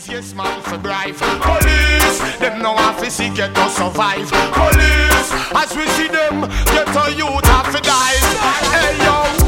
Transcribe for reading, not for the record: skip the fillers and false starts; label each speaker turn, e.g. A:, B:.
A: police, yes man for bribe. Police, them no have to see get to survive. Police, as we see them, get a youth have to die. Hey yo.